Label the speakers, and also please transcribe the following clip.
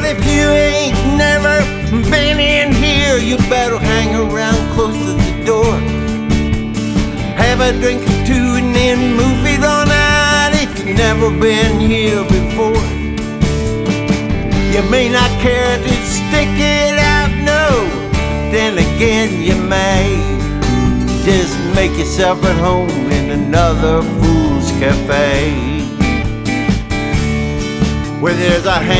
Speaker 1: if you ain't never been in here, you better hang around close to the door. Have a drink or two and then move it on out if you've never been here before. You may not care to stick it out, no. Then again you may just make yourself at home in another fool's cafe, where there's a